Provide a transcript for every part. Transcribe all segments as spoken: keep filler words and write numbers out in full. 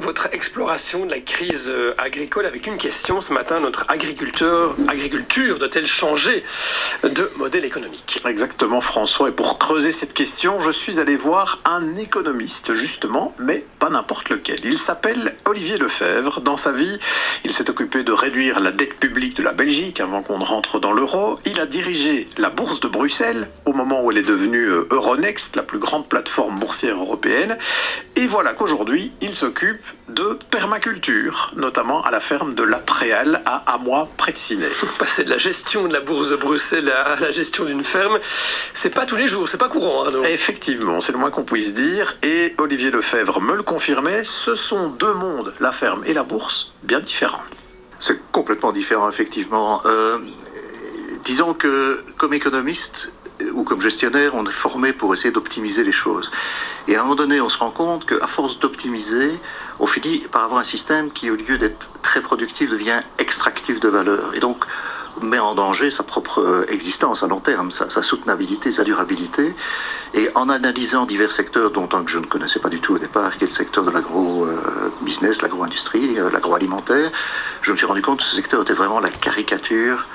votre exploration de la crise agricole avec une question ce matin. Notre agriculteur, agriculture doit-elle changer de modèle économique? Exactement, François. Et pour creuser cette question, je suis allé voir un économiste, justement, mais pas n'importe lequel. Il s'appelle Olivier Lefebvre. Dans sa vie, il s'est occupé de réduire la dette publique de la Belgique avant qu'on ne rentre dans l'euro. Il a dirigé la bourse de Bruxelles au moment où elle est devenue Euronext, la plus grande plateforme boursière européenne. Et voilà qu'aujourd'hui, il s'occupe de permaculture, notamment à la ferme de La Préale à Amois, près de Ciney. Passer de la gestion de la bourse de Bruxelles à la gestion d'une ferme, c'est pas tous les jours, c'est pas courant, Arnaud. Effectivement, c'est le moins qu'on puisse dire. Et Olivier Lefebvre me le confirmait, ce sont deux mondes, la ferme et la bourse, bien différents. C'est complètement différent, effectivement. Euh, disons que, comme économiste ou comme gestionnaire, on est formé pour essayer d'optimiser les choses. Et à un moment donné, on se rend compte qu'à force d'optimiser, on finit par avoir un système qui, au lieu d'être très productif, devient extractif de valeur. Et donc, met en danger sa propre existence à long terme, sa, sa soutenabilité, sa durabilité. Et en analysant divers secteurs, dont un que je ne connaissais pas du tout au départ, qui est le secteur de l'agro-business, l'agro-industrie, l'agroalimentaire, je me suis rendu compte que ce secteur était vraiment la caricature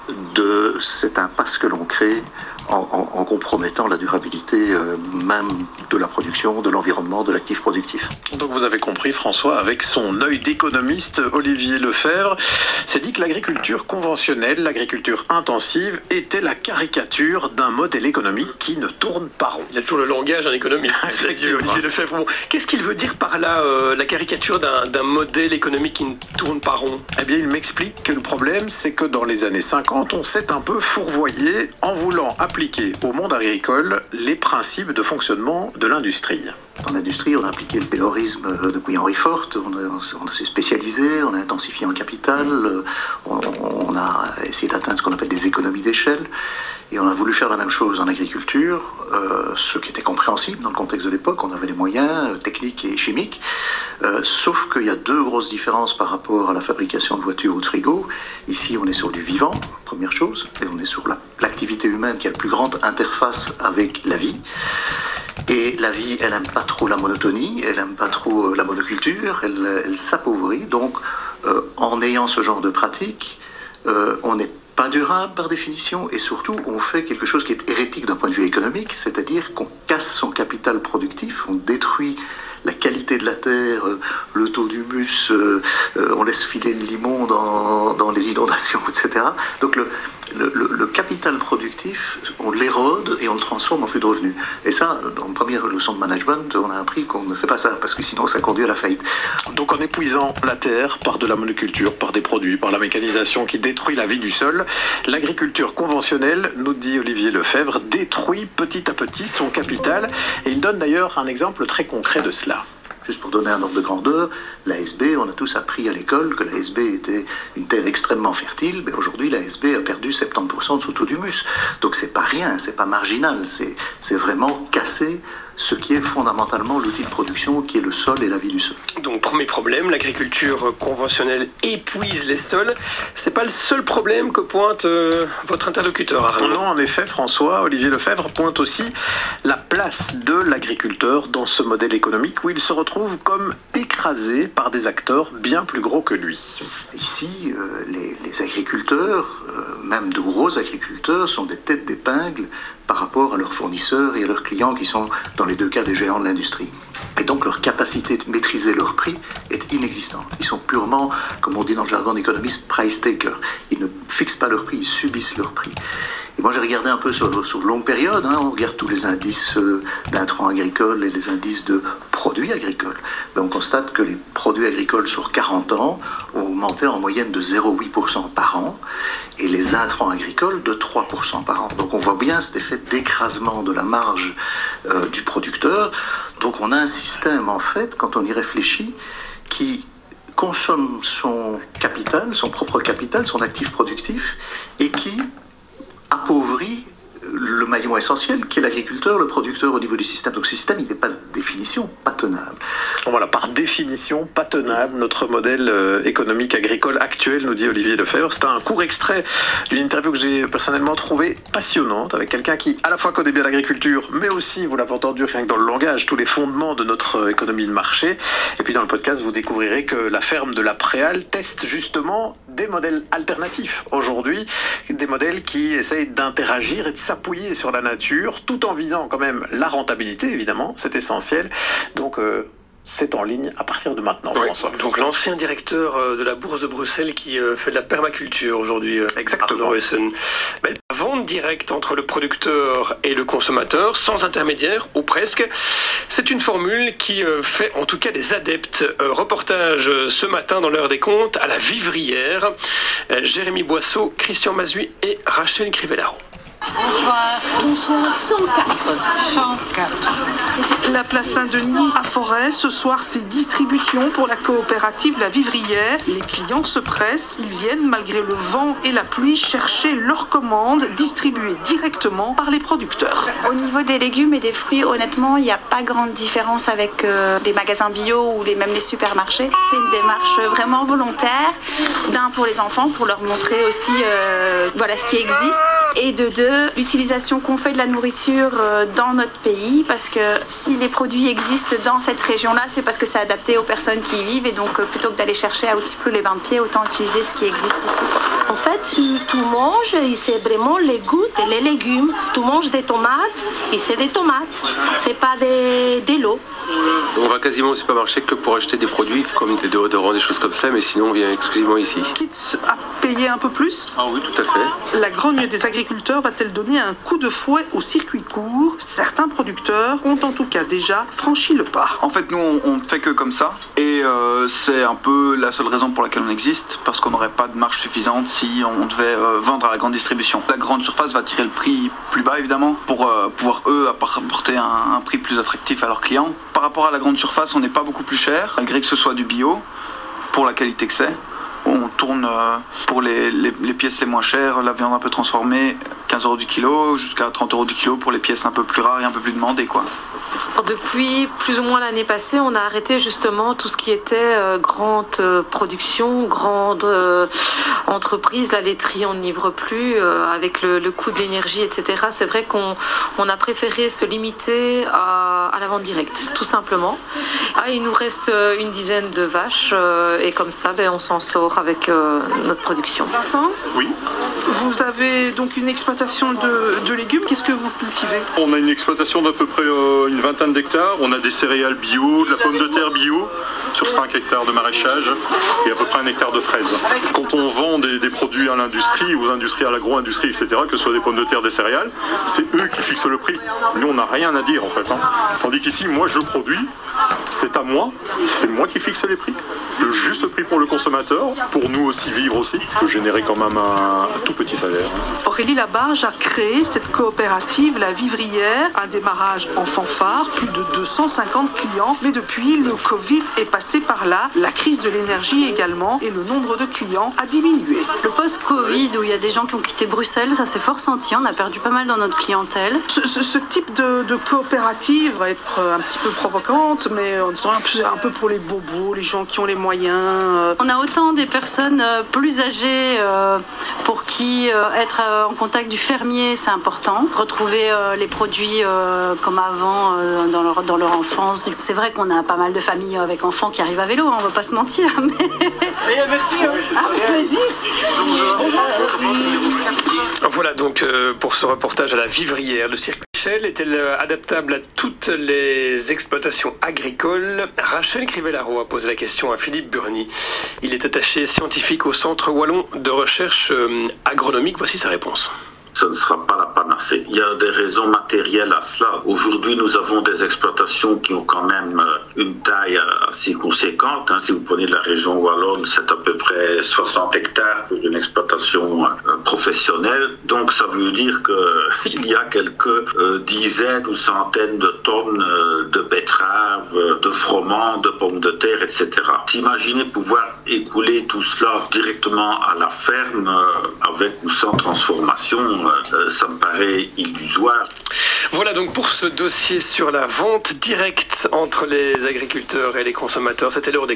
de cette impasse que l'on crée en, en, en compromettant la durabilité euh, même de la production, de l'environnement, de l'actif productif. Donc vous avez compris, François, avec son œil d'économiste, Olivier Lefebvre s'est dit que l'agriculture conventionnelle, l'agriculture intensive, était la caricature d'un modèle économique qui ne tourne pas rond. Il a toujours le langage d'un économiste, Olivier Lefebvre. Bon, qu'est-ce qu'il veut dire par là, euh, la caricature d'un, d'un modèle économique qui ne tourne pas rond? Eh bien, il m'explique que le problème, c'est que dans les années cinquante, on s'est un peu fourvoyé en voulant appliquer au monde agricole les principes de fonctionnement de l'industrie. Dans l'industrie, on a appliqué le taylorisme depuis Henry Ford, on, a, on s'est spécialisé, on a intensifié en capital, on, on a essayé d'atteindre ce qu'on appelle des économies d'échelle, et on a voulu faire la même chose en agriculture, euh, ce qui était compréhensible dans le contexte de l'époque. On avait les moyens euh, techniques et chimiques, euh, sauf qu'il y a deux grosses différences par rapport à la fabrication de voitures ou de frigos. Ici, on est sur du vivant, première chose, et on est sur la, l'activité humaine qui a la plus grande interface avec la vie. Et la vie, elle n'aime pas trop la monotonie, elle n'aime pas trop la monoculture, elle, elle s'appauvrit. Donc, euh, en ayant ce genre de pratique, euh, on n'est pas durable par définition, et surtout, on fait quelque chose qui est hérétique d'un point de vue économique, c'est-à-dire qu'on casse son capital productif, on détruit la qualité de la terre, le taux d'humus, euh, on laisse filer le limon dans, dans les inondations, et cetera. Donc le, le, le capital productif, on l'érode et on le transforme en flux de revenus. Et ça, dans la première leçon de management, on a appris qu'on ne fait pas ça, parce que sinon ça conduit à la faillite. Donc en épuisant la terre par de la monoculture, par des produits, par la mécanisation qui détruit la vie du sol, l'agriculture conventionnelle, nous dit Olivier Lefebvre, détruit petit à petit son capital. Et il donne d'ailleurs un exemple très concret de cela. Juste pour donner un ordre de grandeur, l'A S B, on a tous appris à l'école que l'A S B était une terre extrêmement fertile, mais aujourd'hui l'A S B a perdu soixante-dix pour cent de son taux d'humus. Donc c'est pas rien, c'est pas marginal, c'est, c'est vraiment casser ce qui est fondamentalement l'outil de production, qui est le sol et la vie du sol. Donc premier problème, l'agriculture conventionnelle épuise les sols. C'est pas le seul problème que pointe euh, votre interlocuteur, Arnaud. Non, en effet, François, Olivier Lefebvre pointe aussi la place de l'agriculteur dans ce modèle économique où il se retrouve comme écrasé par des acteurs bien plus gros que lui. Ici, euh, les, les agriculteurs, euh, même de gros agriculteurs, sont des têtes d'épingle par rapport à leurs fournisseurs et à leurs clients qui sont dans les deux cas des géants de l'industrie. Et donc leur capacité de maîtriser leur prix est inexistante. Ils sont purement, comme on dit dans le jargon d'économiste, price takers. Ils ne fixent pas leur prix, ils subissent leur prix. Et moi j'ai regardé un peu sur, sur longue période, hein, on regarde tous les indices euh, d'intrants agricoles et les indices de produits agricoles. Mais on constate que les produits agricoles sur quarante ans ont augmenté en moyenne de zéro virgule huit pour cent par an et les intrants agricoles de trois pour cent par an. Donc on voit bien cet effet d'écrasement de la marge euh, du producteur. Donc on a un système en fait, quand on y réfléchit, qui consomme son capital, son propre capital, son actif productif, et qui appauvrit le maillon essentiel qui est l'agriculteur, le producteur au niveau du système. Donc ce système, il n'est pas de définition pas tenable. Voilà, par définition, pas tenable, notre modèle euh, économique agricole actuel, nous dit Olivier Lefebvre. C'est un court extrait d'une interview que j'ai personnellement trouvée passionnante, avec quelqu'un qui à la fois connaît bien l'agriculture, mais aussi, vous l'avez entendu rien que dans le langage, tous les fondements de notre économie de marché. Et puis dans le podcast, vous découvrirez que la ferme de la Préale teste justement des modèles alternatifs aujourd'hui, des modèles qui essayent d'interagir et de s'appuyer sur la nature, tout en visant quand même la rentabilité, évidemment, c'est essentiel. Donc, euh, c'est en ligne à partir de maintenant, oui, François. Donc l'ancien directeur de la Bourse de Bruxelles qui fait de la permaculture aujourd'hui, exactement. Arnaud Huyssen. La vente directe entre le producteur et le consommateur, sans intermédiaire, ou presque, c'est une formule qui fait en tout cas des adeptes. Reportage ce matin dans l'heure des comptes à la Vivrière. Jérémy Boisseau, Christian Mazui et Rachel Crivellaro. Bonsoir. Bonsoir. cent quatre. cent quatre. La place Saint-Denis à Forêt, ce soir c'est distribution pour la coopérative La Vivrière. Les clients se pressent, ils viennent malgré le vent et la pluie chercher leurs commandes distribuées directement par les producteurs. Au niveau des légumes et des fruits, honnêtement, il n'y a pas grande différence avec euh, les magasins bio ou les, même les supermarchés. C'est une démarche vraiment volontaire, d'un pour les enfants, pour leur montrer aussi euh, voilà, ce qui existe, et de deux, l'utilisation qu'on fait de la nourriture euh, dans notre pays, parce que si les produits existent dans cette région-là, c'est parce que c'est adapté aux personnes qui y vivent, et donc euh, plutôt que d'aller chercher à petit peu les bains de pied, autant utiliser ce qui existe ici. En fait, tout le monde, c'est vraiment les goûts et les légumes. Tout le monde des tomates, et c'est des tomates, c'est pas des, des lots. On va quasiment au supermarché que pour acheter des produits comme des déodorants, des choses comme ça, mais sinon on vient exclusivement ici. Quitte à payer un peu plus ? Ah oui, tout à fait. La grogne des agriculteurs va-t-elle donner un coup de fouet au circuit court ? Certains producteurs ont en tout cas déjà franchi le pas. En fait, nous, on ne fait que comme ça, et euh, c'est un peu la seule raison pour laquelle on existe, parce qu'on n'aurait pas de marge suffisante si on devait euh, vendre à la grande distribution. La grande surface va tirer le prix plus bas, évidemment, pour euh, pouvoir, eux, apporter un, un prix plus attractif à leurs clients. Par rapport à la grande surface, on n'est pas beaucoup plus cher, malgré que ce soit du bio, pour la qualité que c'est. On tourne euh, pour les, les, les pièces les moins chères, la viande un peu transformée, quinze euros du kilo, jusqu'à trente euros du kilo pour les pièces un peu plus rares et un peu plus demandées, quoi. Depuis plus ou moins l'année passée, on a arrêté justement tout ce qui était euh, grande euh, production, grande euh, entreprise. La laiterie, on ne livre plus euh, avec le, le coût de l'énergie, et cetera. C'est vrai qu'on on a préféré se limiter à, à la vente directe, tout simplement. Ah, il nous reste une dizaine de vaches euh, et comme ça, ben, on s'en sort avec euh, notre production. Vincent ? Oui. Vous avez donc une exploitation de, de légumes. Qu'est-ce que vous cultivez ? On a une exploitation d'à peu près euh, une vingtaine d'hectares. On a des céréales bio, de la pomme de terre bio sur cinq hectares de maraîchage et à peu près un hectare de fraises. Quand on vend des, des produits à l'industrie, aux industries, à l'agro-industrie, et cetera, que ce soit des pommes de terre, des céréales, c'est eux qui fixent le prix. Nous, on n'a rien à dire en fait. Hein. Tandis qu'ici, moi, je produis, c'est à moi, c'est moi qui fixe les prix. Le juste prix pour le consommateur, pour nous aussi vivre aussi, peut générer quand même un, un tout petit salaire. Aurélie Labarge a créé cette coopérative La Vivrière, un démarrage en fanfare, plus de deux cent cinquante clients, mais depuis le Covid est passé par là, la crise de l'énergie également, et le nombre de clients a diminué. Le post-Covid, où il y a des gens qui ont quitté Bruxelles, ça s'est fort senti, on a perdu pas mal dans notre clientèle. Ce, ce, ce type de, de coopérative va être un petit peu provocante, mais on dirait un peu, un peu pour les bobos, les gens qui ont les moyens. On a autant des personnes plus âgées euh, pour qui euh, être en contact du fermier, c'est important. Retrouver euh, les produits euh, comme avant euh, dans, leur, dans leur enfance. C'est vrai qu'on a pas mal de familles avec enfants qui arrivent à vélo, hein, on ne va pas se mentir. Mais... Merci, avec plaisir. Voilà donc euh, pour ce reportage à la Vivrière. Le circuit Shell est-elle adaptable à toutes les exploitations agricoles ? Rachel Crivellaro a posé la question à Philippe Burny. Il est attaché scientifique au Centre Wallon de recherche euh, agronomique. Voici sa réponse. Ce ne sera pas la panacée. Il y a des raisons mathématiques matériel à cela. Aujourd'hui, nous avons des exploitations qui ont quand même une taille assez conséquente. Hein. Si vous prenez la région wallonne, c'est à peu près soixante hectares pour une exploitation euh, professionnelle. Donc ça veut dire qu'il y a quelques euh, dizaines ou centaines de tonnes euh, de betteraves, de froment, de pommes de terre, et cetera. S'imaginer pouvoir écouler tout cela directement à la ferme, euh, avec ou sans transformation, euh, ça me paraît illusoire. Voilà donc pour ce dossier sur la vente directe entre les agriculteurs et les consommateurs. C'était l'heure des